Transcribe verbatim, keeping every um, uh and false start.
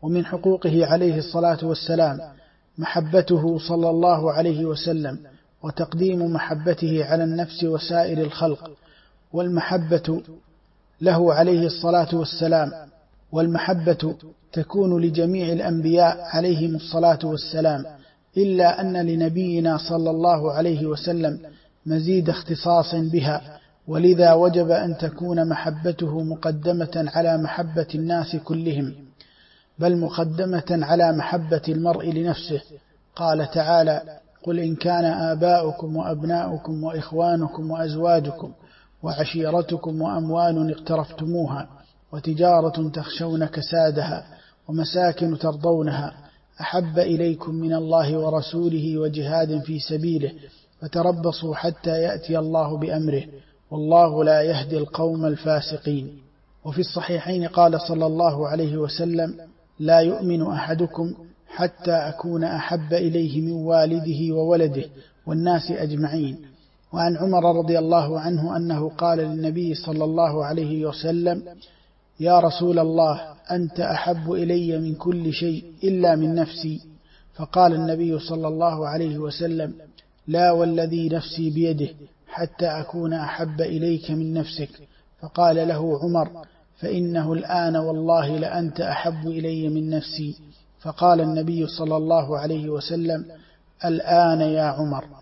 ومن حقوقه عليه الصلاة والسلام محبته صلى الله عليه وسلم وتقديم محبته على النفس وسائر الخلق، والمحبة له عليه الصلاة والسلام والمحبة تكون لجميع الأنبياء عليهم الصلاة والسلام، إلا أن لنبينا صلى الله عليه وسلم مزيد اختصاص بها، ولذا وجب أن تكون محبته مقدمة على محبة الناس كلهم، بل مقدمة على محبة المرء لنفسه. قال تعالى: قل إن كان آباؤكم وأبناؤكم وإخوانكم وأزواجكم وعشيرتكم وأموال اقترفتموها وتجارة تخشون كسادها ومساكن ترضونها أحب إليكم من الله ورسوله وجهاد في سبيله فتربصوا حتى يأتي الله بأمره والله لا يهدي القوم الفاسقين. وفي الصحيحين قال صلى الله عليه وسلم: لا يؤمن أحدكم حتى أكون أحب إليه من والده وولده والناس أجمعين. وعن عمر رضي الله عنه أنه قال للنبي صلى الله عليه وسلم: يا رسول الله، أنت أحب إلي من كل شيء إلا من نفسي. فقال النبي صلى الله عليه وسلم: لا والذي نفسي بيده حتى أكون أحب إليك من نفسك. فقال له عمر: فإنه الآن والله لأنت أحب إلي من نفسي. فقال النبي صلى الله عليه وسلم: الآن يا عمر.